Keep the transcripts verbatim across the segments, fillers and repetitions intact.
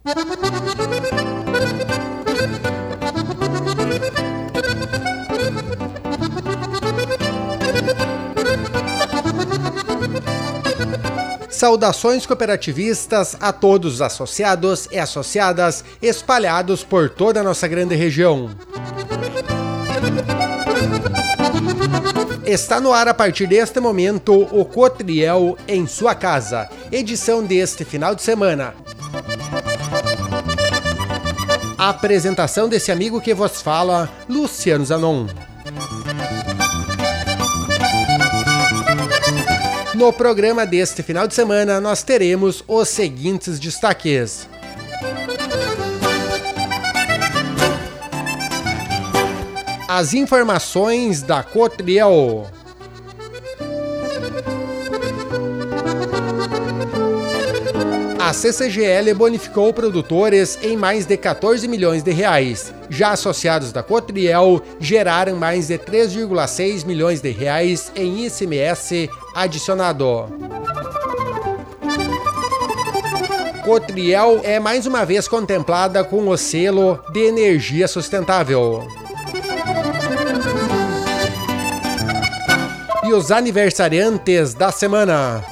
Saudações cooperativistas a todos os associados e associadas espalhados por toda a nossa grande região. Está no ar a partir deste momento o Cotriel em sua casa, edição deste final de semana. A apresentação desse amigo que vos fala, Luciano Zanon. No programa deste final de semana, nós teremos os seguintes destaques. As informações da Cotriel. A C C G L bonificou produtores em mais de quatorze milhões de reais. Já associados da Cotriel geraram mais de três vírgula seis milhões de reais em I C M S adicionado. Cotriel é mais uma vez contemplada com o selo de energia sustentável. E os aniversariantes da semana.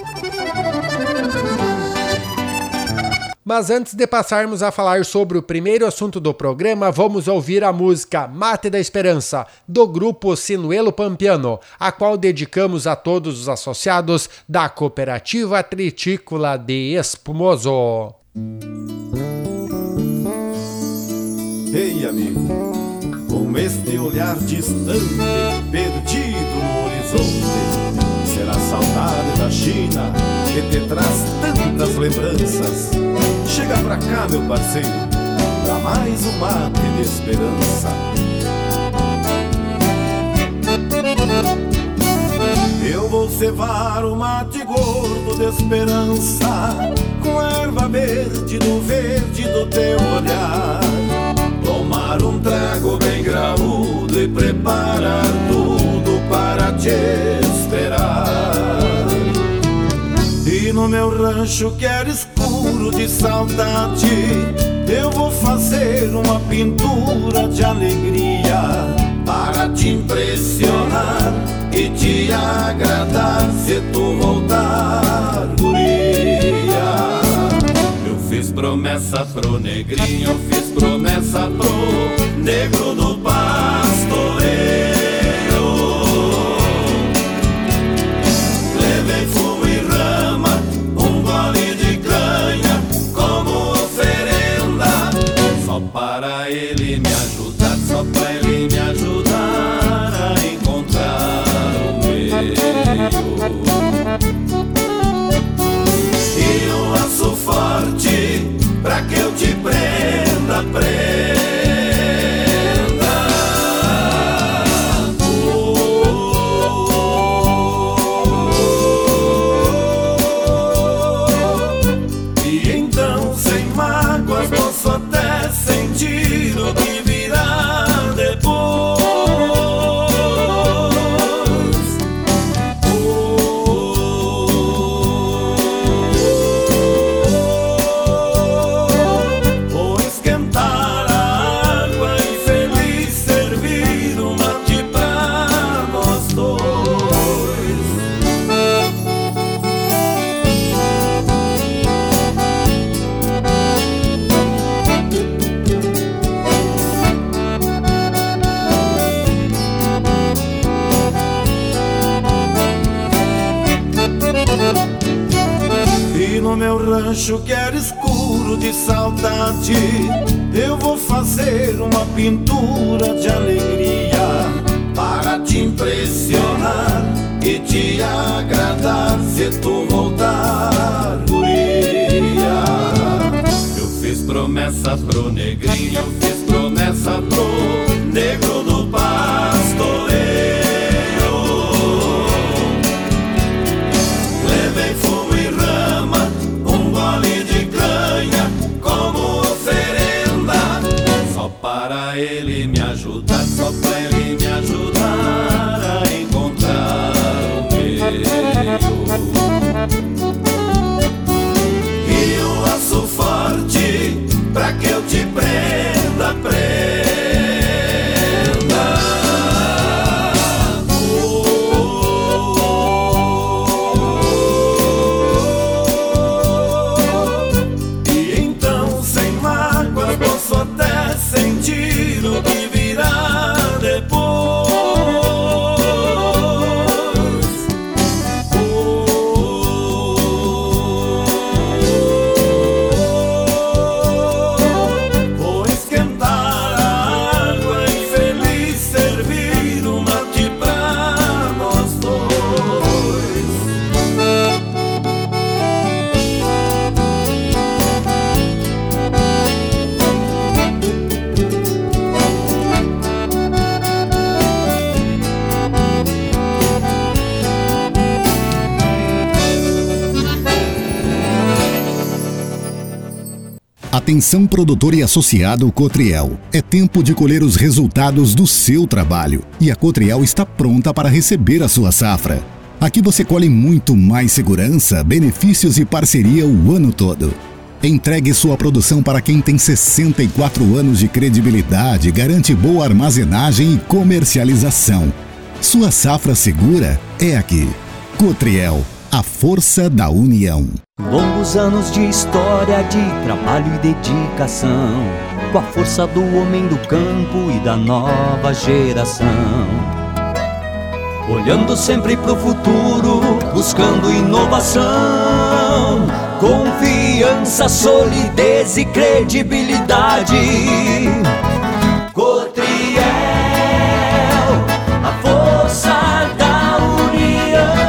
Mas antes de passarmos a falar sobre o primeiro assunto do programa, vamos ouvir a música Mate da Esperança, do grupo Sinuelo Pampiano, a qual dedicamos a todos os associados da Cooperativa Tritícola de Espumoso. Ei, amigo, com este olhar distante, perdido no horizonte, será saudade da China que te traz tantas lembranças. Chega pra cá, meu parceiro, pra mais um mate de esperança. Eu vou cevar o mate gordo de esperança, com a erva verde do verde do teu olhar. Tomar um trago bem graúdo e preparar tudo para te esperar. E no meu rancho que era escuro de saudade, eu vou fazer uma pintura de alegria para te impressionar e te agradar se tu voltar, guria. Eu fiz promessa pro negrinho, eu fiz promessa pro negro do pastoreio. Levei fumo e rama, um gole de canha como oferenda, só para ele me ajudar, só para ele me ajudar a encontrar o meio. E um laço forte pra que eu te prenda, prenda. O que virá depois. Oh, vou esquentar a água e feliz servir um mate pra nós dois. E no meu rancho que era escuro de saudade, eu vou fazer uma pintura de alegria para te impressionar e te agradar se tu voltar, guria. Eu fiz promessa pro negrinho, eu fiz promessa pro negro do pastoreio. Levei fumo e rama, um gole de canha como oferenda, só para ele me ajudar, só para ele me ajudar a encontrar o meio. E um laço forte pra que eu te prenda, prenda. Sentir o que virá depois. Oh, vou esquentar a água e feliz servir um mate pra nós dois. Atenção produtor e associado Cotriel. É tempo de colher os resultados do seu trabalho e a Cotriel está pronta para receber a sua safra. Aqui você colhe muito mais segurança, benefícios e parceria o ano todo. Entregue sua produção para quem tem sessenta e quatro anos de credibilidade, garante boa armazenagem e comercialização. Sua safra segura é aqui. Cotriel, a força da união. Longos anos de história, de trabalho e dedicação, com a força do homem do campo e da nova geração. Olhando sempre pro futuro, buscando inovação, confiança, solidez e credibilidade. Cotriel, a força da união.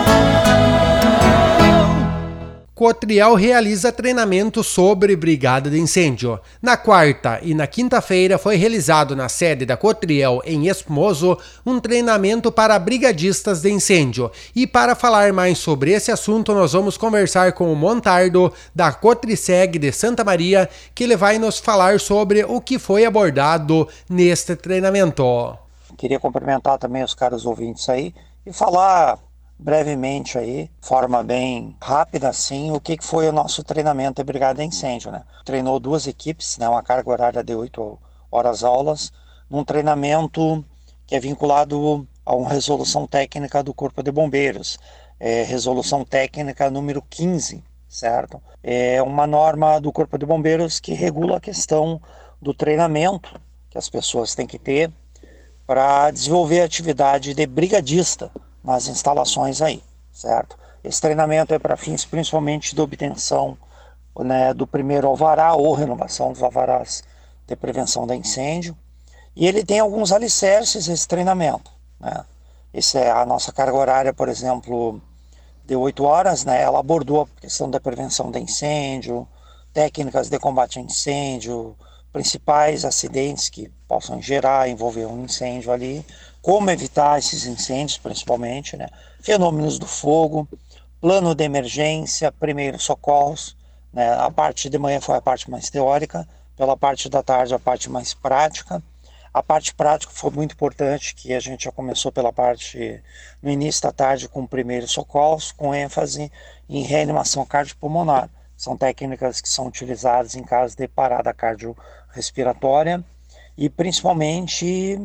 Cotriel realiza treinamento sobre brigada de incêndio. Na quarta e na quinta-feira foi realizado na sede da Cotriel em Espumoso um treinamento para brigadistas de incêndio. E para falar mais sobre esse assunto, nós vamos conversar com o Montardo da Cotriceg de Santa Maria, que ele vai nos falar sobre o que foi abordado neste treinamento. Queria cumprimentar também os caros ouvintes aí e falar brevemente aí, forma bem rápida assim, o que foi o nosso treinamento de brigada de incêndio, né? Treinou duas equipes, né? Uma carga horária de oito horas aulas, num treinamento que é vinculado a uma resolução técnica do Corpo de Bombeiros, é, resolução técnica número quinze, certo? É uma norma do Corpo de Bombeiros que regula a questão do treinamento que as pessoas têm que ter para desenvolver a atividade de brigadista nas instalações aí, certo? Esse treinamento é para fins principalmente de obtenção, né, do primeiro alvará ou renovação dos alvarás de prevenção de incêndio, e ele tem alguns alicerces esse treinamento, né? Esse é a nossa carga horária, por exemplo, de oito horas, né? Ela abordou a questão da prevenção de incêndio, técnicas de combate a incêndio, principais acidentes que possam gerar, envolver um incêndio ali, como evitar esses incêndios principalmente, né? Fenômenos do fogo, plano de emergência, primeiros socorros, né? A parte de manhã foi a parte mais teórica, pela parte da tarde a parte mais prática. A parte prática foi muito importante, que a gente já começou pela parte no início da tarde com primeiros socorros, com ênfase em reanimação cardiopulmonar. São técnicas que são utilizadas em caso de parada cardiorrespiratória e principalmente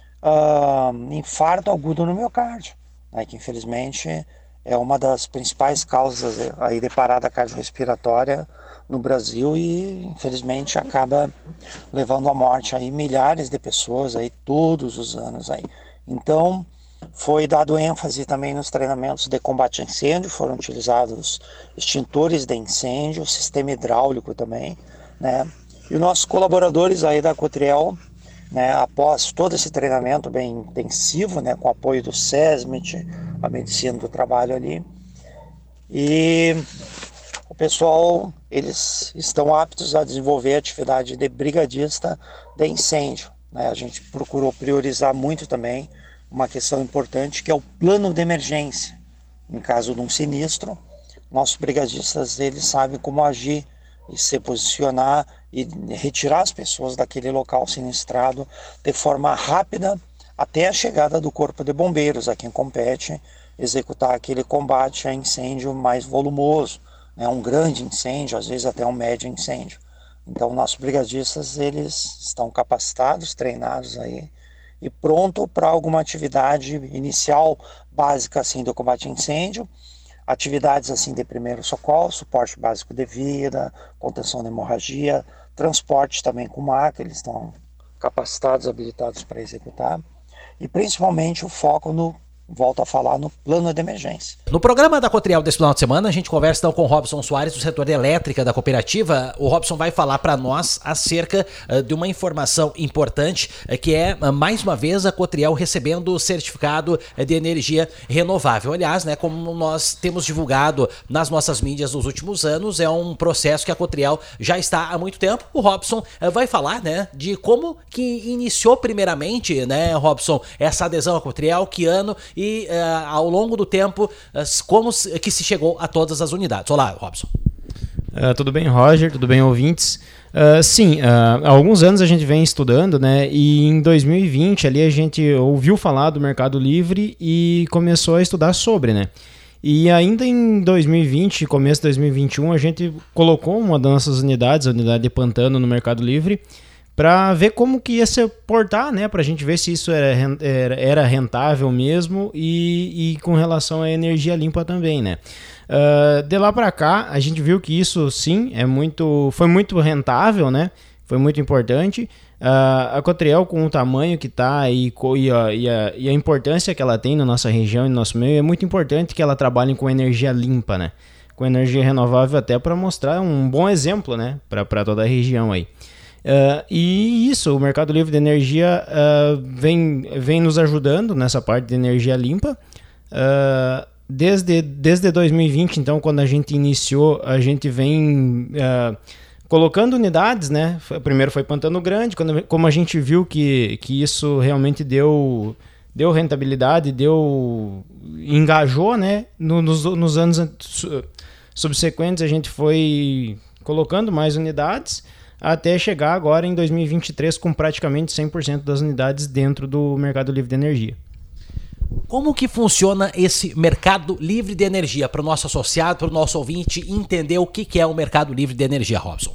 uh, infarto agudo no miocárdio, né, que infelizmente é uma das principais causas aí de parada cardiorrespiratória no Brasil e infelizmente acaba levando à morte aí milhares de pessoas aí todos os anos aí. Então foi dado ênfase também nos treinamentos de combate a incêndio, foram utilizados extintores de incêndio, sistema hidráulico também, né? E os nossos colaboradores aí da Cotriel, né, após todo esse treinamento bem intensivo, né, com apoio do SESMIT, a medicina do trabalho ali, e o pessoal, eles estão aptos a desenvolver a atividade de brigadista de incêndio, né? A gente procurou priorizar muito também uma questão importante, que é o plano de emergência. Em caso de um sinistro, nossos brigadistas, eles sabem como agir e se posicionar e retirar as pessoas daquele local sinistrado de forma rápida até a chegada do Corpo de Bombeiros, a quem compete executar aquele combate a incêndio mais volumoso, né? Um grande incêndio, às vezes até um médio incêndio, Então, nossos brigadistas, eles estão capacitados, treinados aí e pronto para alguma atividade inicial básica assim do combate a incêndio, atividades assim de primeiro socorro, suporte básico de vida, contenção de hemorragia, transporte também com maca, eles estão capacitados, habilitados para executar, e principalmente o foco no, volto a falar, no plano de emergência. No programa da Cotriel desse final de semana, a gente conversa então com o Robson Soares, do setor de elétrica da cooperativa. O Robson vai falar para nós acerca uh, de uma informação importante, uh, que é, uh, mais uma vez, a Cotriel recebendo o certificado uh, de energia renovável. Aliás, né, como nós temos divulgado nas nossas mídias nos últimos anos, é um processo que a Cotriel já está há muito tempo. O Robson uh, vai falar, né, de como que iniciou primeiramente, né, Robson, essa adesão à Cotriel, que ano e uh, ao longo do tempo, uh, como que se chegou a todas as unidades. Olá, Robson. Uh, tudo bem, Roger? Tudo bem, ouvintes? Uh, sim, uh, há alguns anos a gente vem estudando, né? E em dois mil e vinte ali a gente ouviu falar do Mercado Livre e começou a estudar sobre, né? E ainda em dois mil e vinte, começo de dois mil e vinte e um, a gente colocou uma das nossas unidades, a unidade de Pantano, no Mercado Livre, para ver como que ia se portar, né? Para a gente ver se isso era, era, era rentável mesmo e, e com relação à energia limpa também, né? Uh, de lá para cá, a gente viu que isso sim é muito, foi muito rentável, né? Foi muito importante. Uh, a Cotriel, com o tamanho que está e, e, a, e, a, e a importância que ela tem na nossa região e no nosso meio, é muito importante que ela trabalhe com energia limpa, né? Com energia renovável, até para mostrar um bom exemplo, né? Para toda a região aí. Uh, e isso, o Mercado Livre de Energia uh, vem, vem nos ajudando nessa parte de energia limpa. Uh, desde, desde dois mil e vinte, então, quando a gente iniciou, a gente vem uh, colocando unidades, né? Primeiro foi Pantano Grande, quando, como a gente viu que, que isso realmente deu, deu rentabilidade, deu, engajou, né? No, nos, nos anos subsequentes, a gente foi colocando mais unidades, até chegar agora em dois mil e vinte e três com praticamente cem por cento das unidades dentro do Mercado Livre de Energia. Como que funciona esse Mercado Livre de Energia para o nosso associado, para o nosso ouvinte entender o que é o Mercado Livre de Energia, Robson?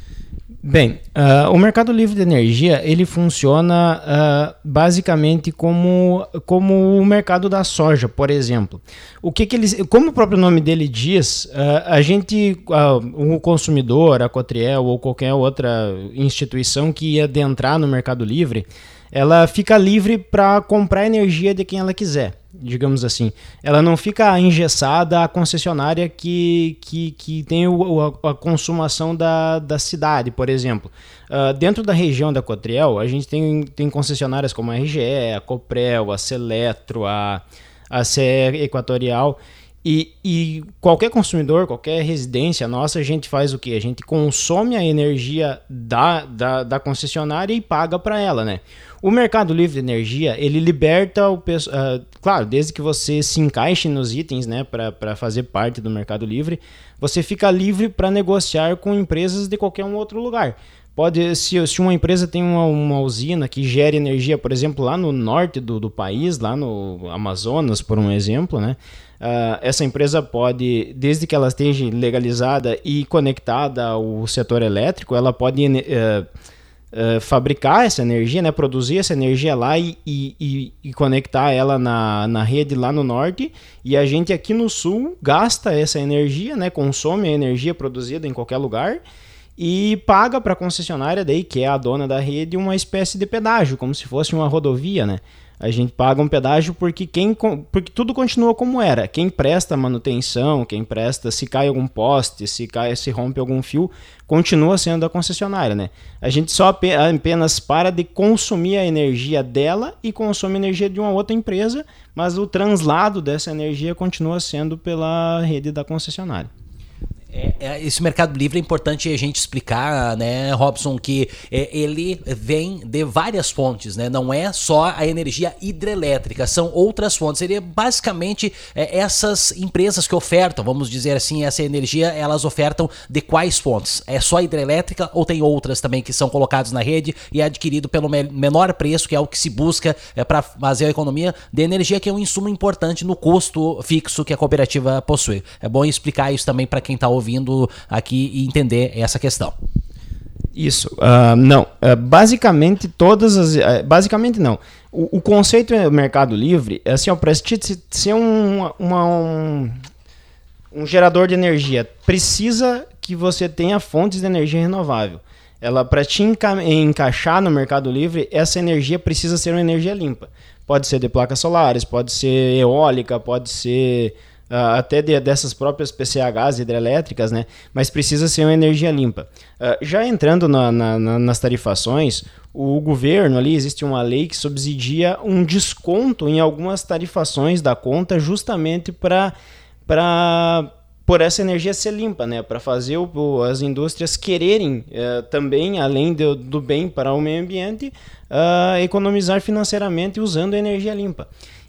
Bem, uh, o Mercado Livre de Energia, ele funciona uh, basicamente como, como o mercado da soja, por exemplo. O que que eles, como o próprio nome dele diz, uh, a gente, uh, o consumidor, a Cotriel ou qualquer outra instituição que ia adentrar no Mercado Livre, ela fica livre para comprar energia de quem ela quiser, digamos assim. Ela não fica engessada à concessionária que, que, que tem o, a, a consumação da, da cidade, por exemplo. Uh, dentro da região da Cotriel, a gente tem, tem concessionárias como a R G E, a Coprel, a Seletro, a, a C E Equatorial. E, e qualquer consumidor, qualquer residência nossa, a gente faz o quê? A gente consome a energia da, da, da concessionária e paga para ela, né? O Mercado Livre de Energia, ele liberta o... Uh, claro, desde que você se encaixe nos itens, né, para fazer parte do Mercado Livre, você fica livre para negociar com empresas de qualquer um outro lugar. Pode, se, se uma empresa tem uma, uma usina que gera energia, por exemplo, lá no norte do, do país, lá no Amazonas, por um exemplo, né? Uh, essa empresa pode, desde que ela esteja legalizada e conectada ao setor elétrico, ela pode uh, uh, fabricar essa energia, né? Produzir essa energia lá e, e, e conectar ela na, na rede lá no norte, e a gente aqui no sul gasta essa energia, né? Consome a energia produzida em qualquer lugar e paga para a concessionária, daí, que é a dona da rede, uma espécie de pedágio, como se fosse uma rodovia, né? A gente paga um pedágio porque, quem, porque tudo continua como era. Quem presta manutenção, quem presta, se cai algum poste, se cai, se rompe algum fio, continua sendo a concessionária, né? A gente só apenas para de consumir a energia dela e consome a energia de uma outra empresa, mas o translado dessa energia continua sendo pela rede da concessionária. É, é, esse Mercado Livre é importante a gente explicar, né, Robson, que é, ele vem de várias fontes, né? Não é só a energia hidrelétrica, são outras fontes. Ele é basicamente é, essas empresas que ofertam, vamos dizer assim, essa energia, elas ofertam de quais fontes? É só hidrelétrica ou tem outras também que são colocadas na rede e é adquirido pelo me- menor preço, que é o que se busca é, para fazer a economia de energia, que é um insumo importante no custo fixo que a cooperativa possui. É bom explicar isso também para quem está ouvindo aqui e entender essa questão. Isso, uh, não, uh, basicamente todas as, uh, basicamente não, o, o conceito é Mercado Livre, é assim, para ser um, uma, um, um gerador de energia, precisa que você tenha fontes de energia renovável. Ela, para te enca- encaixar no Mercado Livre, essa energia precisa ser uma energia limpa. Pode ser de placas solares, pode ser eólica, pode ser uh, até de, dessas próprias P C Hs hidrelétricas, né? Mas precisa ser uma energia limpa. Uh, já entrando na, na, na, nas tarifações, o governo ali, existe uma lei que subsidia um desconto em algumas tarifações da conta justamente para... para por essa energia ser limpa, né? Para fazer o, o, as indústrias quererem uh, também, além do, do bem para o meio ambiente, uh, economizar financeiramente usando energia limpa.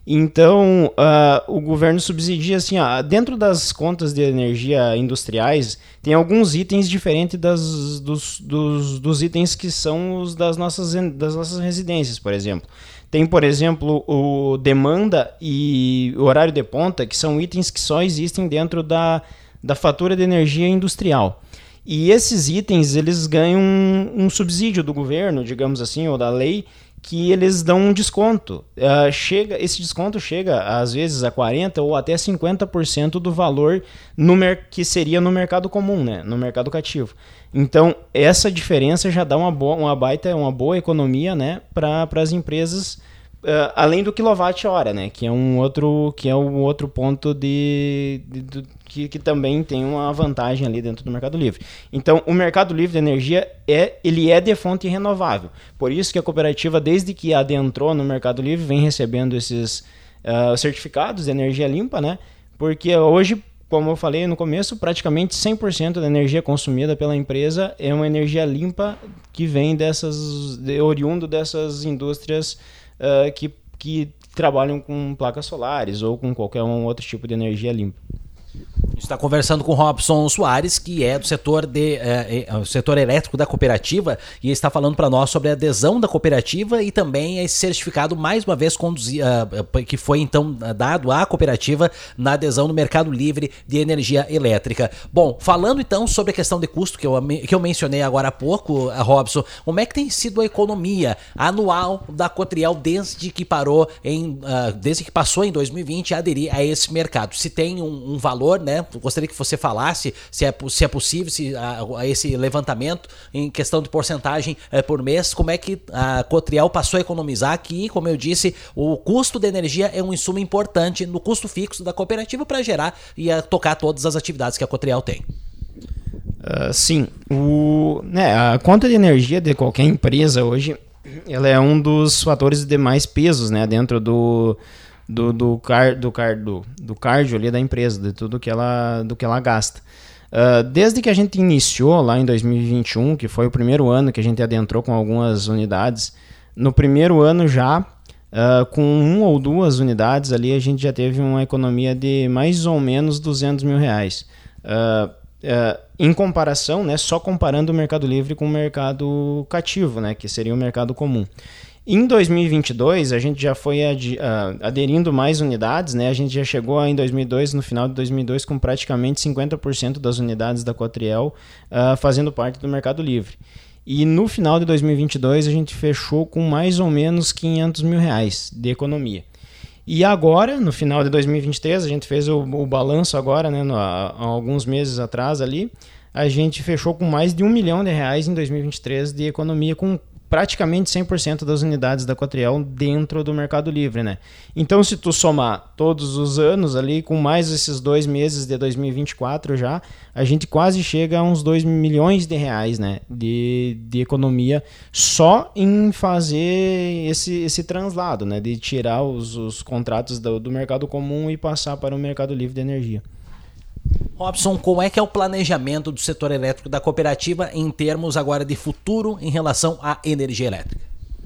Então, uh, o governo subsidia assim, ó, dentro das contas de energia industriais, tem alguns itens diferentes das, dos, dos, dos itens que são os das nossas, das nossas residências, por exemplo. Tem, por exemplo, o demanda e o horário de ponta, que são itens que só existem dentro da, da fatura de energia industrial. E esses itens, eles ganham um, um subsídio do governo, digamos assim, ou da lei, que eles dão um desconto. Uh, chega, esse desconto chega, às vezes, a quarenta por cento ou até cinquenta por cento do valor no mer- que seria no mercado comum, né? No mercado cativo. Então, essa diferença já dá uma, boa, uma baita, uma boa economia, né, para as empresas, uh, além do quilowatt-hora, né, que é um outro, que é um outro ponto de, de, de que, que também tem uma vantagem ali dentro do Mercado Livre. Então, o Mercado Livre de Energia é, ele é de fonte renovável. Por isso que a cooperativa, desde que adentrou no Mercado Livre, vem recebendo esses uh, certificados de energia limpa, né, porque hoje, como eu falei no começo, praticamente cem por cento da energia consumida pela empresa é uma energia limpa que vem dessas, de, oriundo dessas indústrias uh, que, que trabalham com placas solares ou com qualquer um outro tipo de energia limpa. Está conversando com o Robson Soares, que é do setor, de, é, é, setor elétrico da cooperativa, e está falando para nós sobre a adesão da cooperativa e também esse certificado, mais uma vez, conduzi, uh, que foi então dado à cooperativa na adesão no Mercado Livre de Energia Elétrica. Bom, falando então sobre a questão de custo que eu, que eu mencionei agora há pouco, Robson, como é que tem sido a economia anual da Cotriel desde que parou em, uh, desde que passou em dois mil e vinte a aderir a esse mercado? Se tem um, um valor, né? Gostaria que você falasse se é, se é possível se, a, a esse levantamento em questão de porcentagem é, por mês, como é que a Cotriel passou a economizar aqui, como eu disse, o custo da energia é um insumo importante no custo fixo da cooperativa para gerar e a, tocar todas as atividades que a Cotriel tem. Uh, sim, o, né, a conta de energia de qualquer empresa hoje, ela é um dos fatores de mais pesos, né, dentro do do do car, do, car, do, do cardio ali da empresa, de tudo que ela, do que ela gasta. Uh, desde que a gente iniciou lá em dois mil e vinte e um, que foi o primeiro ano que a gente adentrou com algumas unidades, no primeiro ano já, uh, com um ou duas unidades ali, a gente já teve uma economia de mais ou menos duzentos mil reais. Uh, uh, em comparação, né, só comparando o Mercado Livre com o mercado cativo, né, que seria o mercado comum. Em dois mil e vinte e dois, a gente já foi ad, uh, aderindo mais unidades, né? A gente já chegou em dois mil e dois, no final de dois mil e dois, com praticamente cinquenta por cento das unidades da Cotriel uh, fazendo parte do Mercado Livre. E no final de dois mil e vinte e dois, a gente fechou com mais ou menos quinhentos mil reais de economia. E agora, no final de dois mil e vinte e três, a gente fez o, o balanço agora, né? No, há, há alguns meses atrás ali, a gente fechou com mais de um milhão de reais em dois mil e vinte e três de economia, com praticamente cem por cento das unidades da Cotriel dentro do Mercado Livre, né? Então, se tu somar todos os anos ali, com mais esses dois meses de dois mil e vinte e quatro já, a gente quase chega a uns dois milhões de reais, né? De, de economia só em fazer esse, esse translado, né? De tirar os, os contratos do, do mercado comum e passar para o Mercado Livre de Energia. Robson, como é que é o planejamento do setor elétrico da cooperativa em termos agora de futuro em relação à energia elétrica?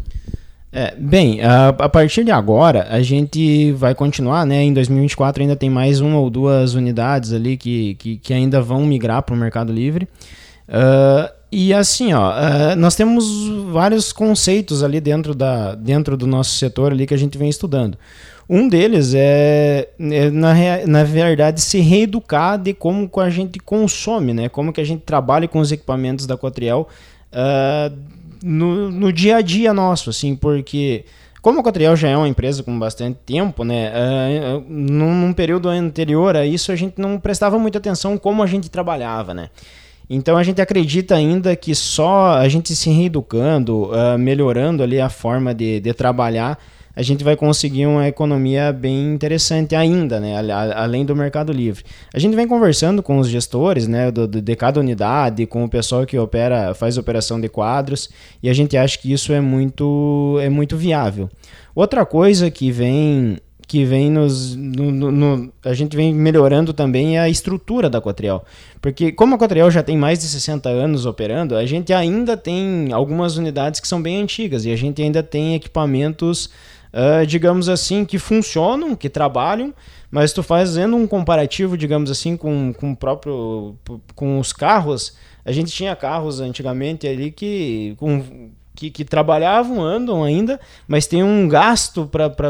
É, bem, a, a partir de agora a gente vai continuar, né? Em dois mil e vinte e quatro ainda tem mais uma ou duas unidades ali que, que, que ainda vão migrar para o Mercado Livre. Uh, e assim, ó, uh, nós temos vários conceitos ali dentro, da, dentro do nosso setor ali que a gente vem estudando. Um deles é, é na, na verdade, se reeducar de como a gente consome, né? Como que a gente trabalha com os equipamentos da Cotriel uh, no, no dia a dia nosso, assim, porque como a Cotriel já é uma empresa com bastante tempo, né, uh, num, num período anterior a isso a gente não prestava muita atenção como a gente trabalhava, né. Então a gente acredita ainda que só a gente se reeducando, uh, melhorando ali a forma de, de trabalhar, a gente vai conseguir uma economia bem interessante ainda, né, além do Mercado Livre. A gente vem conversando com os gestores, né, do, de cada unidade, com o pessoal que opera, faz operação de quadros, e a gente acha que isso é muito, é muito viável. Outra coisa que vem... que vem nos... No, no, no, a gente vem melhorando também a estrutura da Cotriel. Porque como a Cotriel já tem mais de sessenta anos operando, a gente ainda tem algumas unidades que são bem antigas e a gente ainda tem equipamentos, uh, digamos assim, que funcionam, que trabalham, mas tu fazendo um comparativo, digamos assim, com, com o próprio... com os carros, a gente tinha carros antigamente ali que... com, Que, que trabalhavam, andam ainda, mas tem um gasto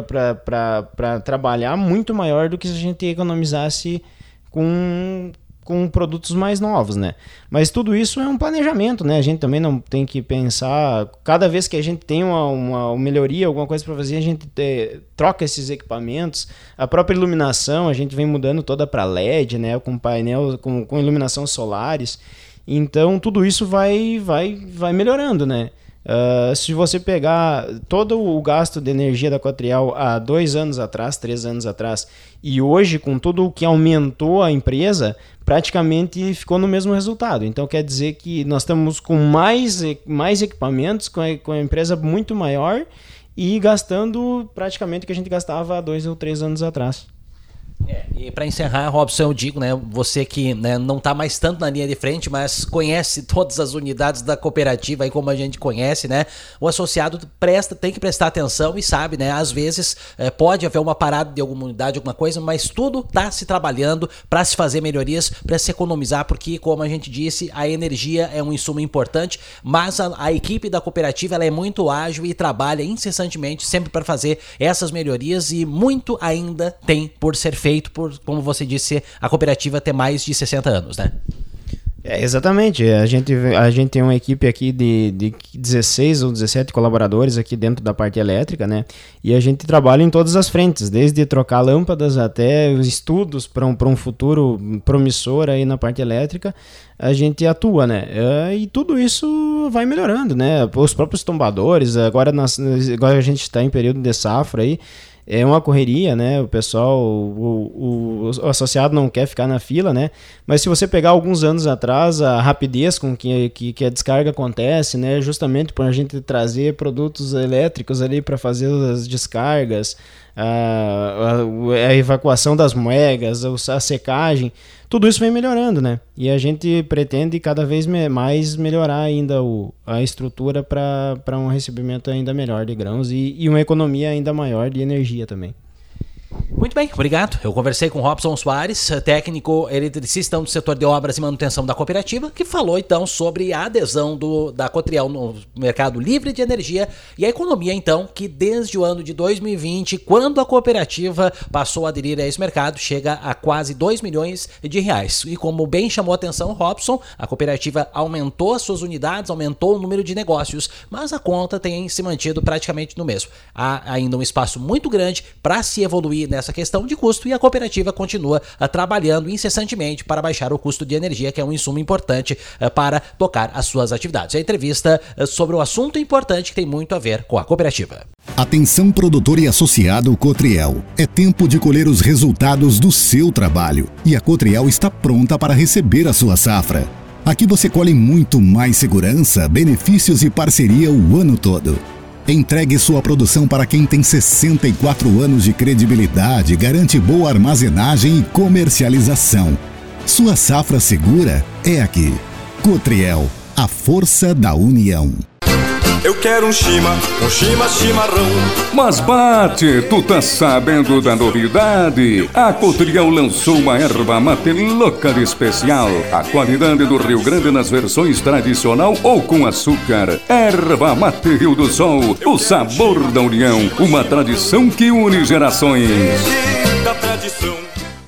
para trabalhar muito maior do que se a gente economizasse com, com produtos mais novos, né? Mas tudo isso é um planejamento, né? A gente também não tem que pensar... Cada vez que a gente tem uma, uma melhoria, alguma coisa para fazer, a gente te, troca esses equipamentos. A própria iluminação, a gente vem mudando toda para L E D, né? Com painel, com, com iluminação solares. Então, tudo isso vai, vai, vai melhorando, né? Uh, se você pegar todo o gasto de energia da Cotriel há dois anos atrás, três anos atrás, e hoje com tudo o que aumentou a empresa, praticamente ficou no mesmo resultado. Então quer dizer que nós estamos com mais, mais equipamentos, com a, com a empresa muito maior e gastando praticamente o que a gente gastava há dois ou três anos atrás. É, e para encerrar, Robson, eu digo, né, você que, né, não está mais tanto na linha de frente, mas conhece todas as unidades da cooperativa aí como a gente conhece, né, o associado presta, tem que prestar atenção e sabe, né, às vezes é, pode haver uma parada de alguma unidade, alguma coisa, mas tudo está se trabalhando para se fazer melhorias, para se economizar, porque, como a gente disse, a energia é um insumo importante, mas a, a equipe da cooperativa ela é muito ágil e trabalha incessantemente sempre para fazer essas melhorias e muito ainda tem por ser feito por, como você disse, a cooperativa ter mais de sessenta anos, né? É, exatamente, a gente, a gente tem uma equipe aqui de, de dezesseis ou dezessete colaboradores aqui dentro da parte elétrica, né? E a gente trabalha em todas as frentes, desde trocar lâmpadas até os estudos para um, para um futuro promissor aí na parte elétrica, a gente atua, né? E tudo isso vai melhorando, né? Os próprios tombadores, agora, nas, agora a gente está em período de safra aí, é uma correria, né? O pessoal, o, o, o associado não quer ficar na fila, né? Mas se você pegar alguns anos atrás, a rapidez com que, que, que a descarga acontece, né? Justamente por a gente trazer produtos elétricos ali para fazer as descargas, a, a, a evacuação das moedas, a secagem, tudo isso vem melhorando, né? E a gente pretende cada vez mais melhorar ainda o, a estrutura para um recebimento ainda melhor de grãos e, e uma economia ainda maior de energia também. Muito bem, obrigado. Eu conversei com o Robson Soares, técnico eletricista do setor de obras e manutenção da cooperativa, que falou então sobre a adesão do, da Cotriel no mercado livre de energia e a economia então, que desde o ano de dois mil e vinte, quando a cooperativa passou a aderir a esse mercado, chega a quase dois milhões de reais. E como bem chamou a atenção o Robson, a cooperativa aumentou as suas unidades, aumentou o número de negócios, mas a conta tem se mantido praticamente no mesmo. Há ainda um espaço muito grande para se evoluir nessa questão de custo e a cooperativa continua uh, trabalhando incessantemente para baixar o custo de energia, que é um insumo importante uh, para tocar as suas atividades. A entrevista uh, sobre o assunto importante que tem muito a ver com a cooperativa. Atenção produtor e associado Cotriel. É tempo de colher os resultados do seu trabalho e a Cotriel está pronta para receber a sua safra. Aqui você colhe muito mais segurança, benefícios e parceria o ano todo. Entregue sua produção para quem tem sessenta e quatro anos de credibilidade, garante boa armazenagem e comercialização. Sua safra segura é aqui. Cotriel, a força da união. Eu quero um chima, um chima chimarrão. Mas bate, tu tá sabendo da novidade? A Cotriel lançou uma erva mate louca de especial. A qualidade do Rio Grande nas versões tradicional ou com açúcar. Erva mate Rio do Sol, o sabor da união. Uma tradição que une gerações. Da tradição.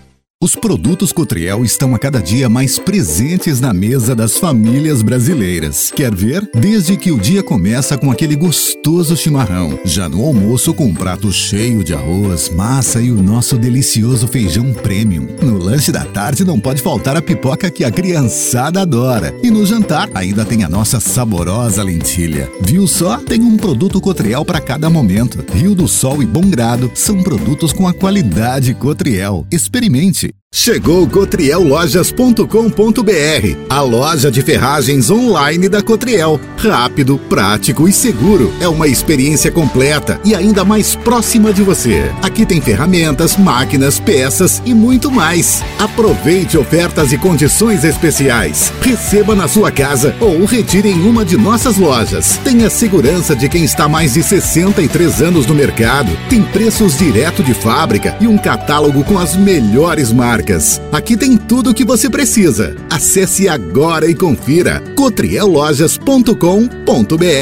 Os produtos Cotriel estão a cada dia mais presentes na mesa das famílias brasileiras. Quer ver? Desde que o dia começa com aquele gostoso chimarrão, já no almoço com um prato cheio de arroz, massa e o nosso delicioso feijão premium. No lanche da tarde não pode faltar a pipoca que a criançada adora. E no jantar ainda tem a nossa saborosa lentilha. Viu só? Tem um produto Cotriel para cada momento. Rio do Sol e Bom Grado são produtos com a qualidade Cotriel. Experimente! Chegou cotriel lojas ponto com ponto br, a loja de ferragens online da Cotriel. Rápido, prático e seguro. É uma experiência completa e ainda mais próxima de você. Aqui tem ferramentas, máquinas, peças e muito mais. Aproveite ofertas e condições especiais. Receba na sua casa ou retire em uma de nossas lojas. Tenha segurança de quem está há mais de sessenta e três anos no mercado. Tem preços direto de fábrica e um catálogo com as melhores marcas. Aqui tem tudo o que você precisa. Acesse agora e confira cotriel lojas ponto com ponto br.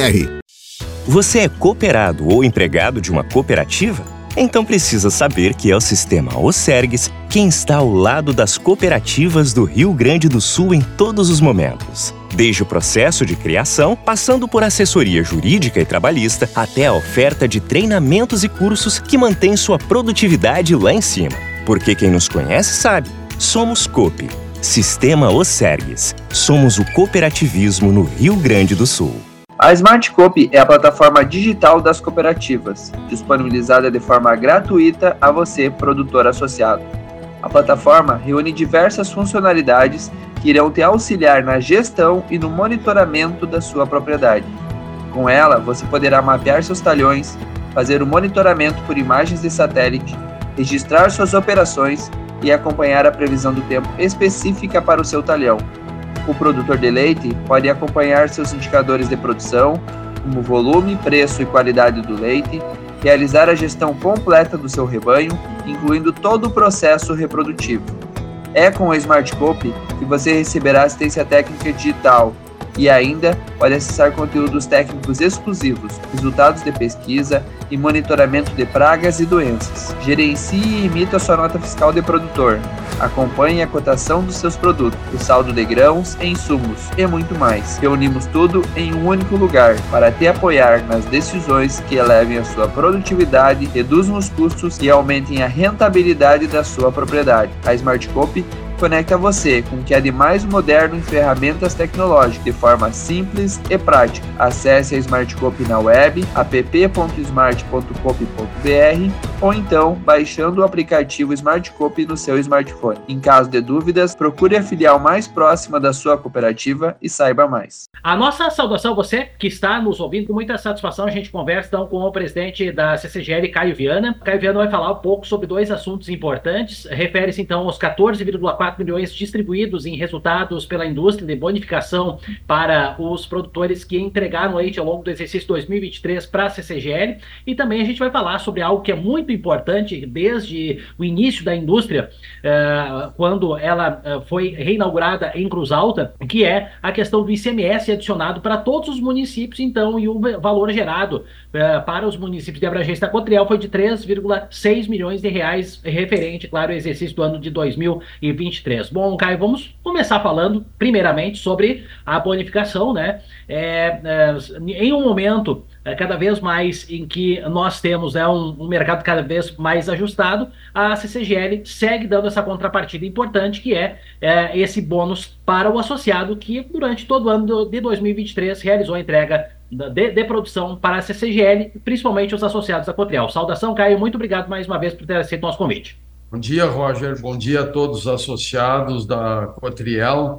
Você é cooperado ou empregado de uma cooperativa? Então precisa saber que é o Sistema Osergues quem está ao lado das cooperativas do Rio Grande do Sul em todos os momentos. Desde o processo de criação, passando por assessoria jurídica e trabalhista, até a oferta de treinamentos e cursos que mantém sua produtividade lá em cima. Porque quem nos conhece sabe, somos Coop, Sistema Osergues. Somos o cooperativismo no Rio Grande do Sul. A Smart Coop é a plataforma digital das cooperativas, disponibilizada de forma gratuita a você, produtor associado. A plataforma reúne diversas funcionalidades que irão te auxiliar na gestão e no monitoramento da sua propriedade. Com ela, você poderá mapear seus talhões, fazer o monitoramento por imagens de satélite, registrar suas operações e acompanhar a previsão do tempo específica para o seu talhão. O produtor de leite pode acompanhar seus indicadores de produção, como volume, preço e qualidade do leite, realizar a gestão completa do seu rebanho, incluindo todo o processo reprodutivo. É com a Smart Coop que você receberá assistência técnica digital e ainda pode acessar conteúdos técnicos exclusivos, resultados de pesquisa e monitoramento de pragas e doenças. Gerencie e imite a sua nota fiscal de produtor. Acompanhe a cotação dos seus produtos, o saldo de grãos e insumos e muito mais. Reunimos tudo em um único lugar para te apoiar nas decisões que elevem a sua produtividade, reduzam os custos e aumentem a rentabilidade da sua propriedade. A Smart Coop conecta você com o que é de mais moderno em ferramentas tecnológicas de forma simples e prática. Acesse a Smart Coop na web, app ponto smart ponto coop ponto br ou então baixando o aplicativo Smart Coop no seu smartphone. Em caso de dúvidas, procure a filial mais próxima da sua cooperativa e saiba mais. A nossa saudação a você que está nos ouvindo, com muita satisfação a gente conversa então com o presidente da C C G L, Caio Viana. Caio Viana vai falar um pouco sobre dois assuntos importantes. Refere-se então aos quatorze vírgula quatro milhões distribuídos em resultados pela indústria de bonificação para os produtores que entregaram leite ao longo do exercício dois mil e vinte e três para a C C G L, e também a gente vai falar sobre algo que é muito importante desde o início da indústria, uh, quando ela uh, foi reinaugurada em Cruz Alta, que é a questão do I C M S adicionado para todos os municípios, então, e o valor gerado uh, para os municípios de abrangência da Cotriel foi de três vírgula seis milhões de reais, referente, claro, ao exercício do ano de dois mil e vinte e três. Bom, Caio, vamos começar falando primeiramente sobre a bonificação, né? É, é, em um momento é, cada vez mais em que nós temos né, um, um mercado cada vez mais ajustado, a C C G L segue dando essa contrapartida importante, que é, é esse bônus para o associado, que durante todo o ano de dois mil e vinte e três realizou a entrega de, de produção para a C C G L, principalmente os associados da Cotriel. Saudação, Caio, muito obrigado mais uma vez por ter aceito o nosso convite. Bom dia, Roger. Bom dia a todos os associados da Cotriel.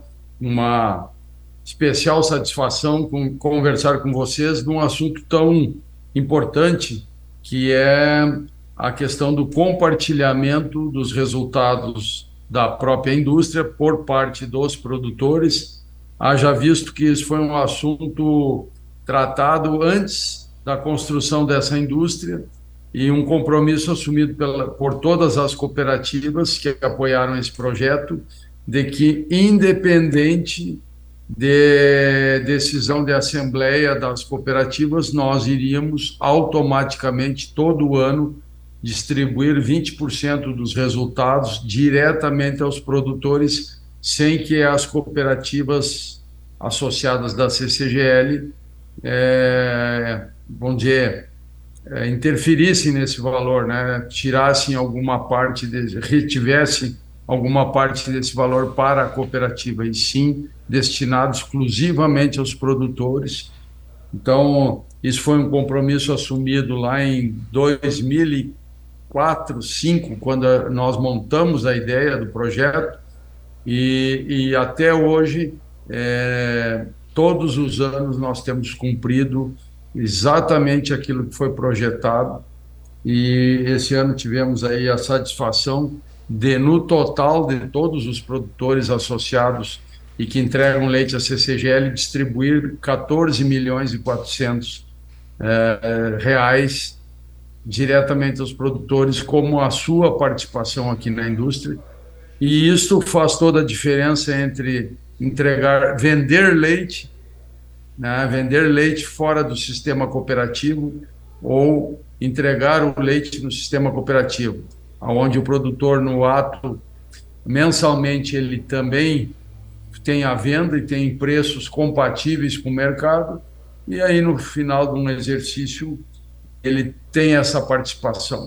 Uma especial satisfação com conversar com vocês num assunto tão importante, que é a questão do compartilhamento dos resultados da própria indústria por parte dos produtores. Haja visto que isso foi um assunto tratado antes da construção dessa indústria, e um compromisso assumido pela, por todas as cooperativas que apoiaram esse projeto, de que, independente de decisão de assembleia das cooperativas, nós iríamos automaticamente, todo ano, distribuir vinte por cento dos resultados diretamente aos produtores, sem que as cooperativas associadas da C C G L, é, vamos dizer, é, interferissem nesse valor, né? Tirassem alguma parte, de, retivessem alguma parte desse valor para a cooperativa, e sim destinado exclusivamente aos produtores. Então, isso foi um compromisso assumido lá em dois mil e quatro, dois mil e cinco, quando nós montamos a ideia do projeto, e, e até hoje, é, todos os anos nós temos cumprido exatamente aquilo que foi projetado, e esse ano tivemos aí a satisfação de, no total de todos os produtores associados e que entregam leite à C C G L, distribuir quatorze milhões e quatrocentos é, reais diretamente aos produtores, como a sua participação aqui na indústria. E isso faz toda a diferença entre entregar, vender leite, né, vender leite fora do sistema cooperativo, ou entregar o leite no sistema cooperativo, onde o produtor, no ato, mensalmente, ele também tem a venda e tem preços compatíveis com o mercado, e aí no final de um exercício ele tem essa participação.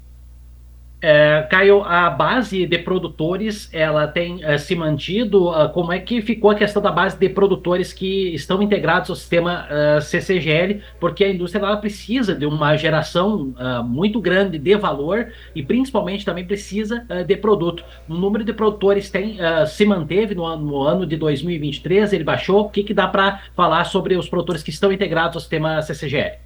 É, Caio, a base de produtores, ela tem é, se mantido? Como é que ficou a questão da base de produtores que estão integrados ao sistema uh, C C G L? Porque a indústria ela precisa de uma geração uh, muito grande de valor e principalmente também precisa uh, de produto. O número de produtores tem, uh, se manteve no, no ano de dois mil e vinte e três, ele baixou. O que, que dá para falar sobre os produtores que estão integrados ao sistema C C G L?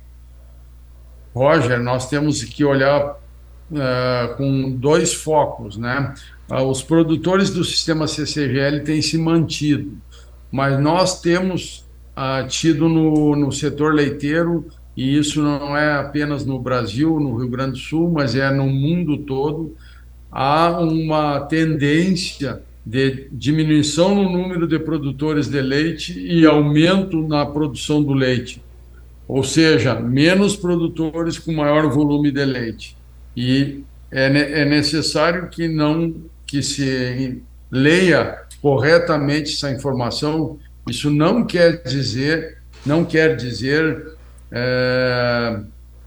Roger, nós temos que olhar Uh, com dois focos, né? Uh, os produtores do sistema C C G L têm se mantido, mas nós temos uh, tido no, no setor leiteiro, e isso não é apenas no Brasil, no Rio Grande do Sul, mas é no mundo todo, há uma tendência de diminuição no número de produtores de leite e aumento na produção do leite, ou seja, menos produtores com maior volume de leite. E é, é necessário que não que se leia corretamente essa informação. Isso não quer dizer não quer dizer é,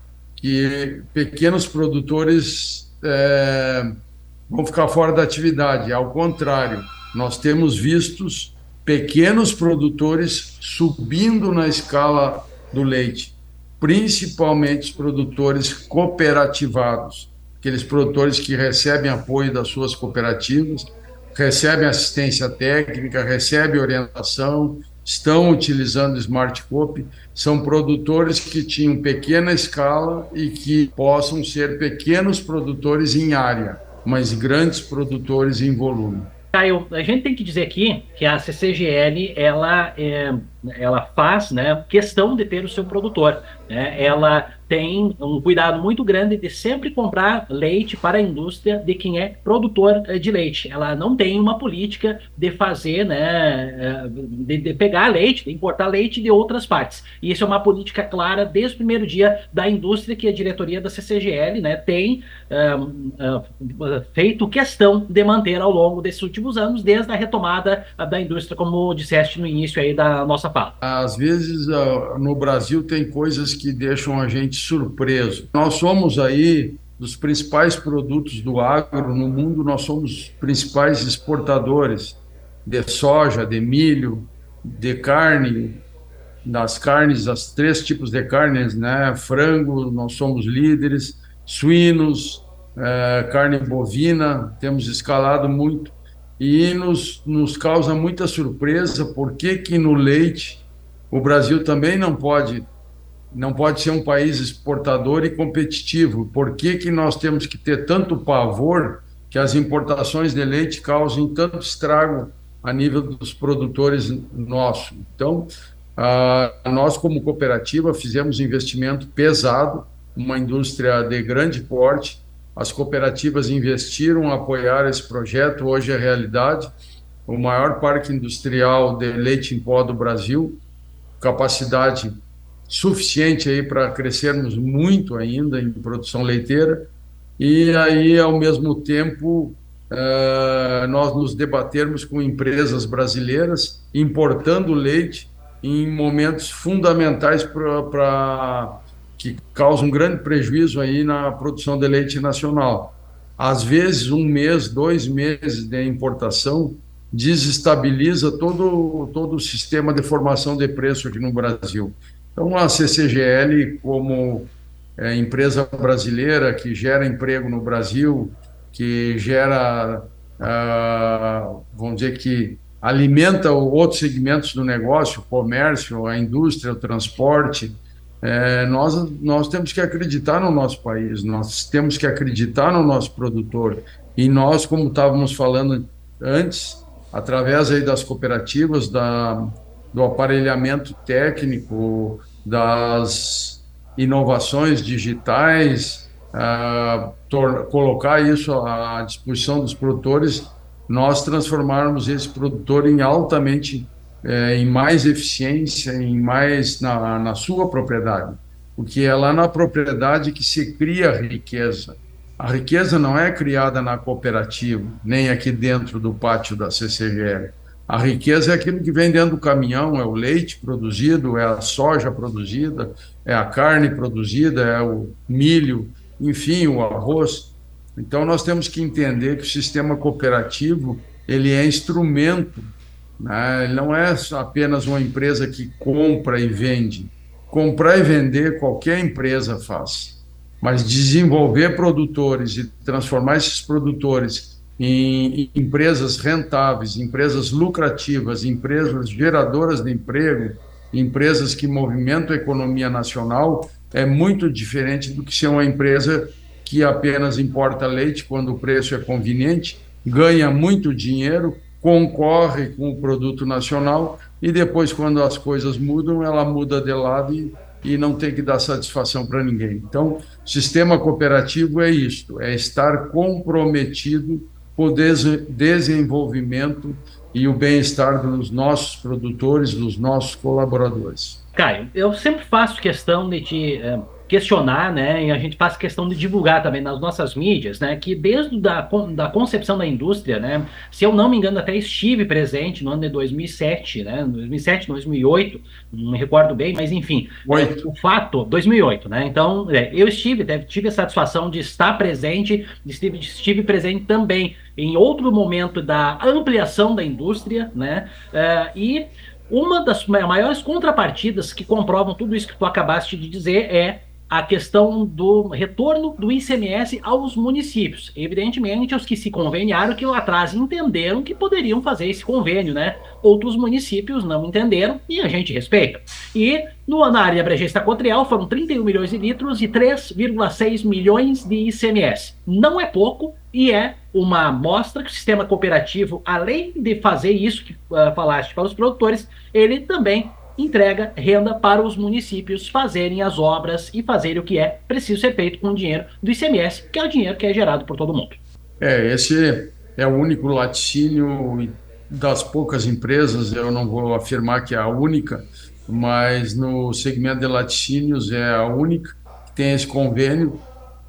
que pequenos produtores é, vão ficar fora da atividade. Ao contrário, nós temos visto pequenos produtores subindo na escala do leite, principalmente os produtores cooperativados, aqueles produtores que recebem apoio das suas cooperativas, recebem assistência técnica, recebem orientação, estão utilizando o Smart Coop, são produtores que tinham pequena escala e que possam ser pequenos produtores em área, mas grandes produtores em volume. Caio, a gente tem que dizer aqui que a C C G L, ela, é, ela faz, né, questão de ter o seu produtor, né? Ela tem um cuidado muito grande de sempre comprar leite para a indústria de quem é produtor de leite. Ela não tem uma política de fazer, né, de, de pegar leite, de importar leite de outras partes. E isso é uma política clara desde o primeiro dia da indústria, que a diretoria da C C G L, né, tem um, uh, feito questão de manter ao longo desses últimos anos, desde a retomada da indústria, como disseste no início aí da nossa fala. Às vezes, uh, no Brasil tem coisas que deixam a gente surpreso. Nós somos aí dos principais produtos do agro no mundo, nós somos os principais exportadores de soja, de milho, de carne, das carnes, as três tipos de carnes, né? Frango, nós somos líderes, suínos, eh, carne bovina, temos escalado muito, e nos, nos causa muita surpresa por que que no leite o Brasil também não pode não pode ser um país exportador e competitivo. Por que que nós temos que ter tanto pavor que as importações de leite causem tanto estrago a nível dos produtores nossos? Então, uh, nós como cooperativa fizemos um investimento pesado, uma indústria de grande porte, as cooperativas investiram, apoiaram esse projeto, hoje é realidade, o maior parque industrial de leite em pó do Brasil, capacidade suficiente aí para crescermos muito ainda em produção leiteira, e aí, ao mesmo tempo, uh, nós nos debatermos com empresas brasileiras importando leite em momentos fundamentais para que causam um grande prejuízo aí na produção de leite nacional. Às vezes, um mês, dois meses de importação desestabiliza todo, todo o sistema de formação de preço aqui no Brasil. Então, a C C G L, como é, empresa brasileira que gera emprego no Brasil, que gera, ah, vamos dizer que alimenta outros segmentos do negócio, o comércio, a indústria, o transporte, é, nós, nós temos que acreditar no nosso país, nós temos que acreditar no nosso produtor. E nós, como estávamos falando antes, através aí das cooperativas, da, do aparelhamento técnico, das inovações digitais, uh, tor- colocar isso à disposição dos produtores, nós transformarmos esse produtor em altamente, eh, em mais eficiência, em mais na, na sua propriedade, porque é lá na propriedade que se cria a riqueza. A riqueza não é criada na cooperativa, nem aqui dentro do pátio da C C G L. A riqueza é aquilo que vem dentro do caminhão, é o leite produzido, é a soja produzida, é a carne produzida, é o milho, enfim, o arroz. Então, nós temos que entender que o sistema cooperativo, ele é instrumento, né? Ele não é apenas uma empresa que compra e vende. Comprar e vender, qualquer empresa faz. Mas desenvolver produtores e transformar esses produtores em empresas rentáveis, empresas lucrativas, empresas geradoras de emprego, empresas que movimentam a economia nacional, é muito diferente do que ser uma empresa que apenas importa leite quando o preço é conveniente, ganha muito dinheiro, concorre com o produto nacional e depois, quando as coisas mudam, ela muda de lado e, e não tem que dar satisfação para ninguém. Então, o sistema cooperativo é isto, é estar comprometido com o des- desenvolvimento e o bem-estar dos nossos produtores, dos nossos colaboradores. Caio, eu sempre faço questão de te é, questionar, né, e a gente faz questão de divulgar também nas nossas mídias, né, que desde da, da concepção da indústria, né, se eu não me engano, até estive presente no ano de dois mil e sete, né, dois mil e sete, dois mil e oito, não me recordo bem, mas enfim, é, o fato, dois mil e oito, né, então é, eu estive, tive a satisfação de estar presente, estive, estive presente também em outro momento da ampliação da indústria, né, é, e uma das maiores contrapartidas que comprovam tudo isso que tu acabaste de dizer é a questão do retorno do I C M S aos municípios. Evidentemente, os que se conveniaram, que lá atrás entenderam que poderiam fazer esse convênio, né? Outros municípios não entenderam e a gente respeita. E no, na área abrangência Cotriel foram trinta e um milhões de litros e três vírgula seis milhões de I C M S. Não é pouco e é uma amostra que o sistema cooperativo, além de fazer isso que uh, falaste para os produtores, ele também entrega renda para os municípios fazerem as obras e fazerem o que é preciso ser feito com o dinheiro do I C M S, que é o dinheiro que é gerado por todo mundo. É, esse é o único laticínio das poucas empresas, eu não vou afirmar que é a única, mas no segmento de laticínios é a única que tem esse convênio.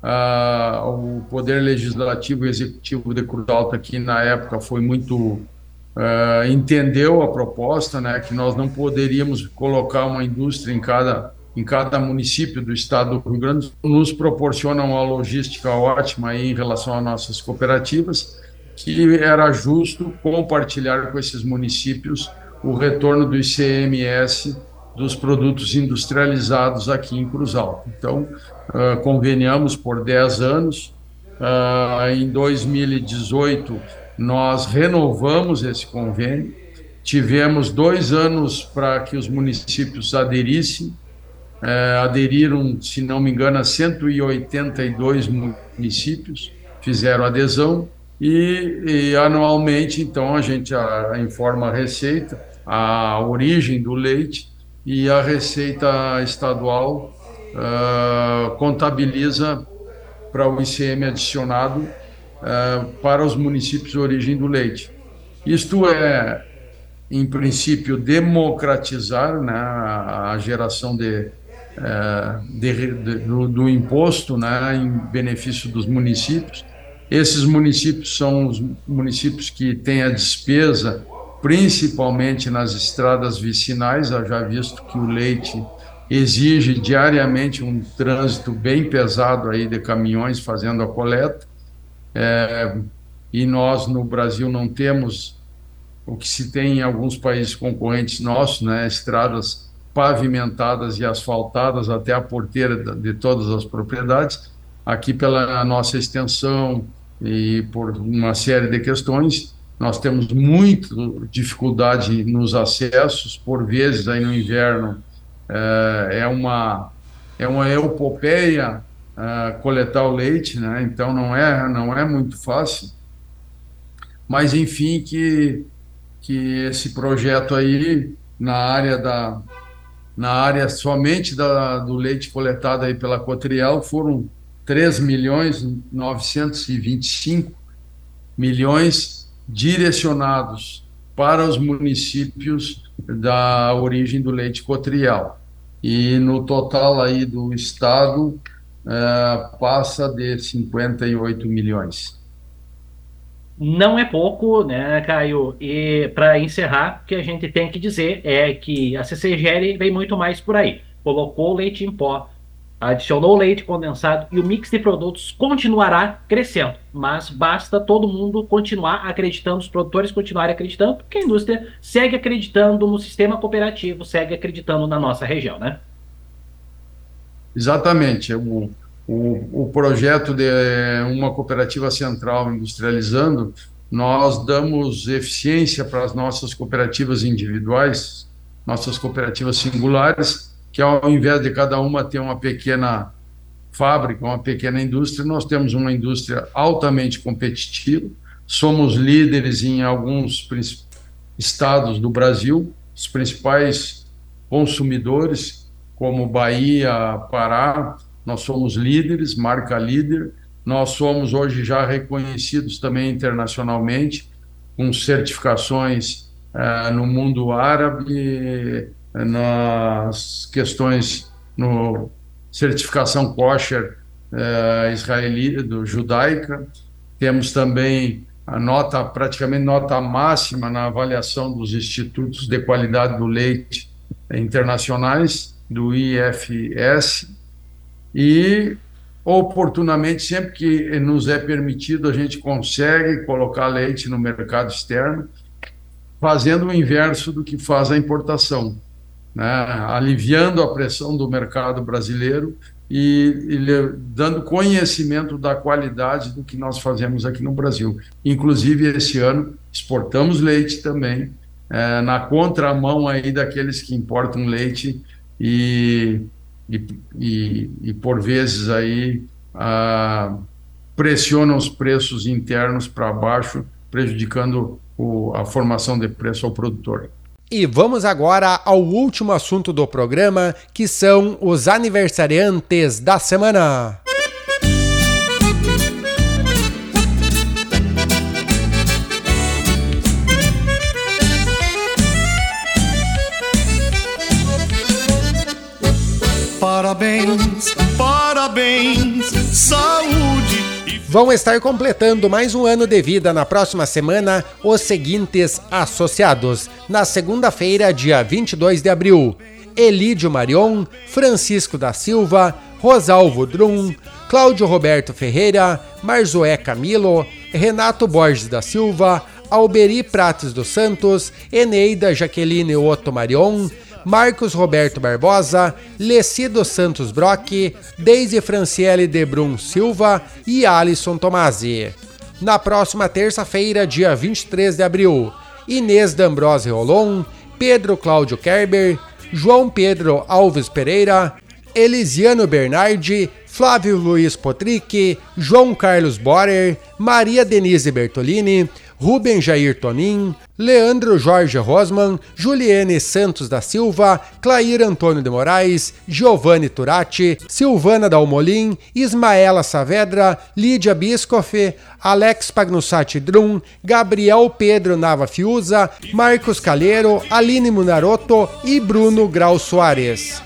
Ah, o Poder Legislativo e Executivo de Cruz Alta aqui na época foi muito... Uh, entendeu a proposta, né, que nós não poderíamos colocar uma indústria em cada, em cada município do estado do Rio Grande do Sul, nos proporciona uma logística ótima aí em relação às nossas cooperativas, que era justo compartilhar com esses municípios o retorno do I C M S dos produtos industrializados aqui em Cruz Alta. Então, uh, conveniamos por dez anos, uh, em dois mil e dezoito nós renovamos esse convênio, tivemos dois anos para que os municípios aderissem, é, aderiram, se não me engano, a cento e oitenta e dois municípios, fizeram adesão e, e anualmente, então, a gente a, a informa a Receita, a origem do leite e a Receita Estadual uh, contabiliza para o I C M adicionado Uh, para os municípios de origem do leite. Isto é, em princípio, democratizar, né, a, a geração de, é, de, de, do, do imposto, né, em benefício dos municípios. Esses municípios são os municípios que têm a despesa principalmente nas estradas vicinais, já visto que o leite exige diariamente um trânsito bem pesado aí de caminhões fazendo a coleta, é, e nós no Brasil não temos o que se tem em alguns países concorrentes nossos, né, estradas pavimentadas e asfaltadas até a porteira de todas as propriedades. Aqui, pela nossa extensão e por uma série de questões, nós temos muita dificuldade nos acessos, por vezes aí no inverno é, é uma é uma epopeia é, coletar o leite, né? Então não é não é muito fácil, mas enfim que que esse projeto aí na área da na área somente da, do leite coletado aí pela Cotriel foram três milhões novecentos e vinte e cinco milhões direcionados para os municípios da origem do leite Cotriel. E no total aí do estado eh, passa de cinquenta e oito milhões. Não é pouco, né, Caio? E para encerrar, o que a gente tem que dizer é que a C C G L vem muito mais por aí. Colocou leite em pó, adicionou leite condensado e o mix de produtos continuará crescendo. Mas basta todo mundo continuar acreditando, os produtores continuarem acreditando, porque a indústria segue acreditando no sistema cooperativo, segue acreditando na nossa região, né? Exatamente. O, o, o projeto de uma cooperativa central industrializando, nós damos eficiência para as nossas cooperativas individuais, nossas cooperativas singulares, que ao invés de cada uma ter uma pequena fábrica, uma pequena indústria, nós temos uma indústria altamente competitiva, somos líderes em alguns estados do Brasil, os principais consumidores, como Bahia, Pará, nós somos líderes, marca líder, nós somos hoje já reconhecidos também internacionalmente, com certificações uh, no mundo árabe, nas questões no certificação kosher eh, israelita, do judaica. Temos também a nota, praticamente nota máxima na avaliação dos institutos de qualidade do leite internacionais, do I F S, e oportunamente, sempre que nos é permitido, a gente consegue colocar leite no mercado externo, fazendo o inverso do que faz a importação, né, aliviando a pressão do mercado brasileiro e, e dando conhecimento da qualidade do que nós fazemos aqui no Brasil. Inclusive, esse ano, exportamos leite também, é, na contramão aí daqueles que importam leite e, e, e, e por vezes, aí, ah, pressionam os preços internos para baixo, prejudicando o, a formação de preço ao produtor. E vamos agora ao último assunto do programa, que são os aniversariantes da semana. Parabéns, parabéns, saúde. Vão estar completando mais um ano de vida na próxima semana os seguintes associados. Na segunda-feira, dia vinte e dois de abril, Elídio Marion, Francisco da Silva, Rosalvo Drum, Cláudio Roberto Ferreira, Marzoé Camilo, Renato Borges da Silva, Alberi Prates dos Santos, Eneida Jaqueline Otto Marion, Marcos Roberto Barbosa, Lecido Santos Brock, Deise Franciele de Brum Silva e Alisson Tomasi. Na próxima terça-feira, dia vinte e três de abril, Inês D'Ambrose Rolon, Pedro Cláudio Kerber, João Pedro Alves Pereira, Elisiano Bernardi, Flávio Luiz Potrick, João Carlos Borer, Maria Denise Bertolini, Rubem Jair Tonin, Leandro Jorge Rosman, Juliene Santos da Silva, Clair Antônio de Moraes, Giovanni Turati, Silvana Dalmolin, Ismaela Saavedra, Lídia Biscoff, Alex Pagnussati Drum, Gabriel Pedro Nava Fiuza, Marcos Calheiro, Aline Munarotto e Bruno Grau Soares.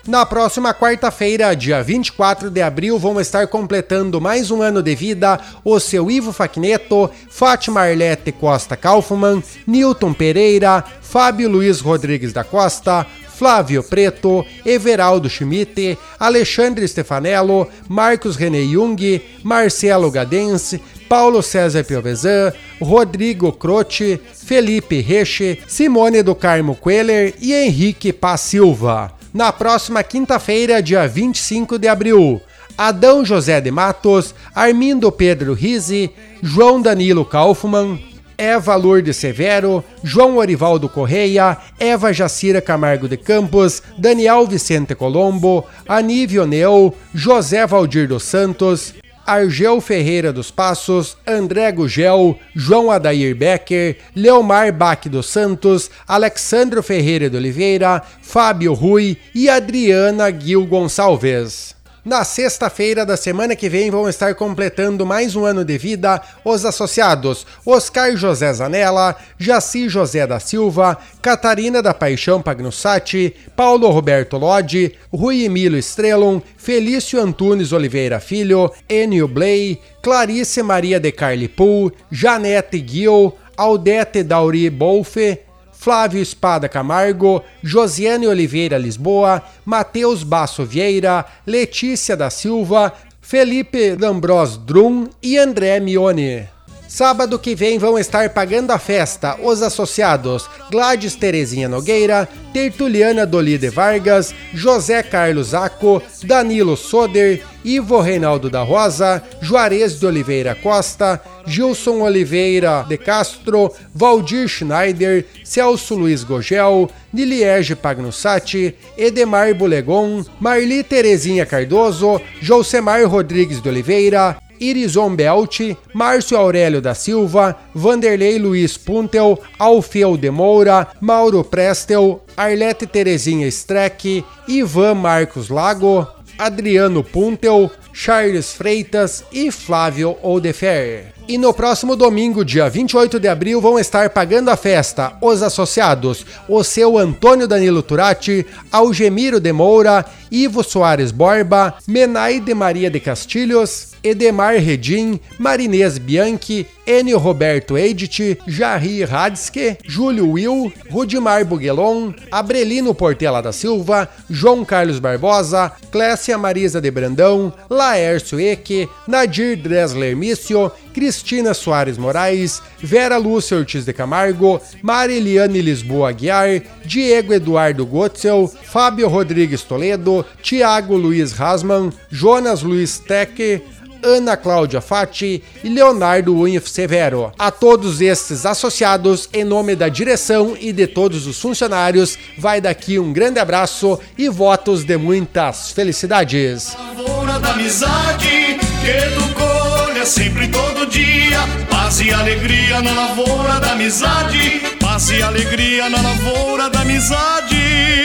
Na próxima quarta-feira, dia vinte e quatro de abril, vão estar completando mais um ano de vida o seu Ivo Facneto, Fátima Arlete Costa Kaufmann, Newton Pereira, Fábio Luiz Rodrigues da Costa, Flávio Preto, Everaldo Schmidt, Alexandre Stefanello, Marcos René Jung, Marcelo Gadense, Paulo César Piovesan, Rodrigo Croce, Felipe Reche, Simone do Carmo Queller e Henrique Paz Silva. Na próxima quinta-feira, dia vinte e cinco de abril, Adão José de Matos, Armindo Pedro Rizzi, João Danilo Kaufmann, Eva Lourdes Severo, João Orivaldo Correia, Eva Jacira Camargo de Campos, Daniel Vicente Colombo, Anísio Neu, José Valdir dos Santos, Argel Ferreira dos Passos, André Gugel, João Adair Becker, Leomar Bach dos Santos, Alexandro Ferreira de Oliveira, Fábio Rui e Adriana Gil Gonçalves. Na sexta-feira da semana que vem vão estar completando mais um ano de vida os associados Oscar José Zanella, Jaci José da Silva, Catarina da Paixão Pagnussati, Paulo Roberto Lodi, Rui Emílio Estrelon, Felício Antunes Oliveira Filho, Enio Bley, Clarice Maria de Carlipool, Janete Gil, Aldete Dauri Bolfe, Flávio Espada Camargo, Josiane Oliveira Lisboa, Matheus Basso Vieira, Letícia da Silva, Felipe D'Ambros Drum e André Mione. Sábado que vem vão estar pagando a festa os associados Gladys Terezinha Nogueira, Tertuliana Dolide Vargas, José Carlos Aco, Danilo Soder, Ivo Reinaldo da Rosa, Juarez de Oliveira Costa, Gilson Oliveira de Castro, Valdir Schneider, Celso Luiz Gogel, Niliege Pagnussati, Edemar Bulegon, Marli Terezinha Cardoso, Josemar Rodrigues de Oliveira, Irison Belti, Márcio Aurélio da Silva, Vanderlei Luiz Puntel, Alfeu de Moura, Mauro Prestel, Arlete Terezinha Streck, Ivan Marcos Lago, Adriano Puntel, Charles Freitas e Flávio Oldefer. E no próximo domingo, dia vinte e oito de abril, vão estar pagando a festa os associados o seu Antônio Danilo Turati, Algemiro de Moura, Ivo Soares Borba, Menai de Maria de Castilhos, Edemar Redim, Marinês Bianchi, Enio Roberto Edith, Jarri Radske, Júlio Will, Rudimar Buguelon, Abrelino Portela da Silva, João Carlos Barbosa, Clécia Marisa de Brandão, Laércio Eque, Nadir Dresler Mício, Cristina Soares Moraes, Vera Lúcia Ortiz de Camargo, Mariliane Lisboa Aguiar, Diego Eduardo Gotzel, Fábio Rodrigues Toledo, Tiago Luiz Rasman, Jonas Luiz Teck, Ana Cláudia Fati e Leonardo Unif Severo. A todos estes associados, em nome da direção e de todos os funcionários, vai daqui um grande abraço e votos de muitas felicidades. Lavoura da amizade que tu colhe sempre todo dia, paz e alegria na lavoura da amizade, paz e alegria na lavoura da amizade.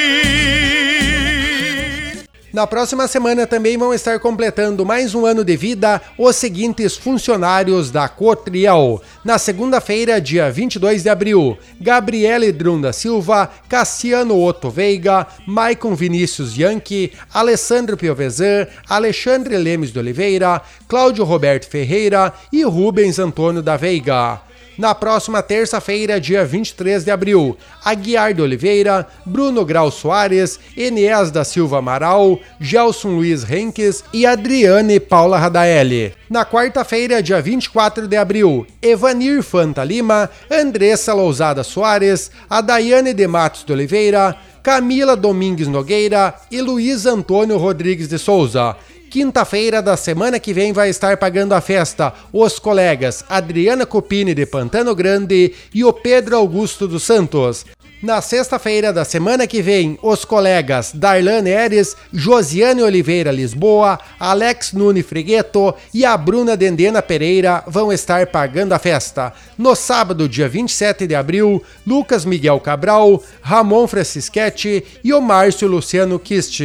Na próxima semana também vão estar completando mais um ano de vida os seguintes funcionários da Cotriel. Na segunda-feira, dia vinte e dois de abril, Gabriele Drum da Silva, Cassiano Otto Veiga, Maicon Vinícius Yankee, Alessandro Piovesan, Alexandre Lemes de Oliveira, Cláudio Roberto Ferreira e Rubens Antônio da Veiga. Na próxima terça-feira, dia vinte e três de abril, Aguiar de Oliveira, Bruno Grau Soares, Enéas da Silva Amaral, Gelson Luiz Henques e Adriane Paula Radaeli. Na quarta-feira, dia vinte e quatro de abril, Evanir Fanta Lima, Andressa Lousada Soares, Adaiane de Matos de Oliveira, Camila Domingues Nogueira e Luiz Antônio Rodrigues de Souza. Quinta-feira da semana que vem vai estar pagando a festa os colegas Adriana Copini de Pantano Grande e o Pedro Augusto dos Santos. Na sexta-feira da semana que vem, os colegas Darlan Neres, Josiane Oliveira Lisboa, Alex Nune Frigueto e a Bruna Dendena Pereira vão estar pagando a festa. No sábado, dia vinte e sete de abril, Lucas Miguel Cabral, Ramon Francischetti e o Márcio Luciano Kist.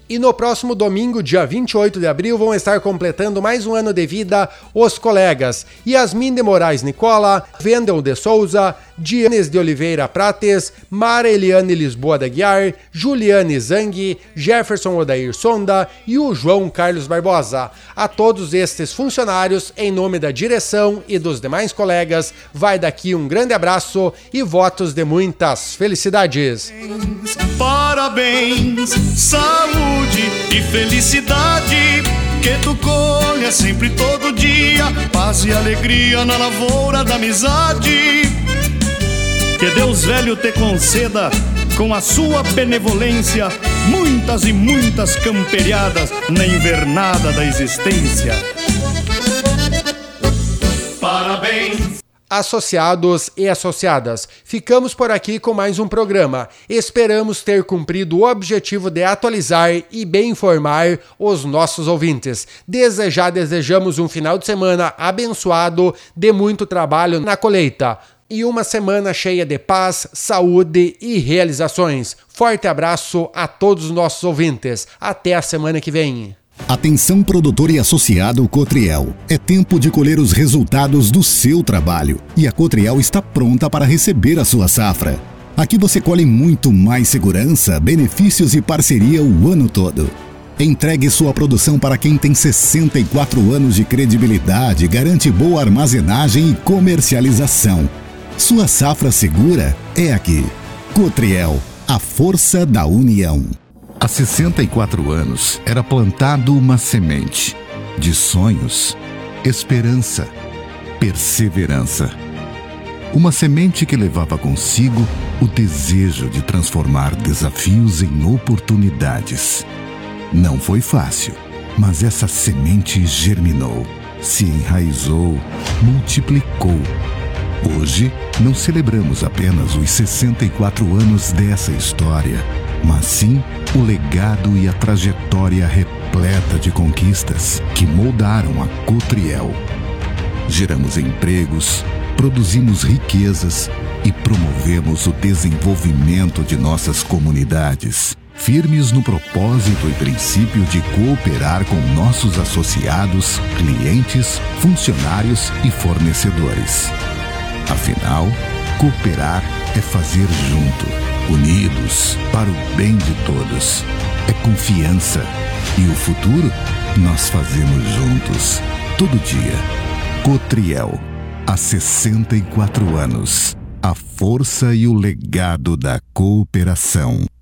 E no próximo domingo, dia vinte e oito de abril, vão estar completando mais um ano de vida os colegas Yasmin de Moraes Nicola, Wendel de Souza, Dianes de Oliveira Prates, Mara Eliane Lisboa da Guiar, Juliane Zang, Jefferson Odair Sonda e o João Carlos Barbosa. A todos estes funcionários, em nome da direção e dos demais colegas, vai daqui um grande abraço e votos de muitas felicidades. Parabéns, saúde e felicidade, que tu colha sempre todo dia, paz e alegria na lavoura da amizade. Que Deus velho te conceda, com a sua benevolência, muitas e muitas camperiadas na invernada da existência. Parabéns! Associados e associadas, ficamos por aqui com mais um programa. Esperamos ter cumprido o objetivo de atualizar e bem informar os nossos ouvintes. Desde já desejamos um final de semana abençoado, de muito trabalho na colheita e uma semana cheia de paz, saúde e realizações. Forte abraço a todos os nossos ouvintes. Até a semana que vem. Atenção, produtor e associado Cotriel. É tempo de colher os resultados do seu trabalho e a Cotriel está pronta para receber a sua safra. Aqui você colhe muito mais segurança, benefícios e parceria o ano todo. Entregue sua produção para quem tem sessenta e quatro anos de credibilidade, garante boa armazenagem e comercialização. Sua safra segura é aqui. Cotriel, a força da união. Há sessenta e quatro anos era plantado uma semente de sonhos, esperança, perseverança. Uma semente que levava consigo o desejo de transformar desafios em oportunidades. Não foi fácil, mas essa semente germinou, se enraizou, multiplicou. Hoje, não celebramos apenas os sessenta e quatro anos dessa história, mas sim o legado e a trajetória repleta de conquistas que moldaram a Cotriel. Geramos empregos, produzimos riquezas e promovemos o desenvolvimento de nossas comunidades, firmes no propósito e princípio de cooperar com nossos associados, clientes, funcionários e fornecedores. Afinal, cooperar é fazer junto, unidos, para o bem de todos. É confiança. E o futuro, nós fazemos juntos, todo dia. Cotriel, há sessenta e quatro anos. A força e o legado da cooperação.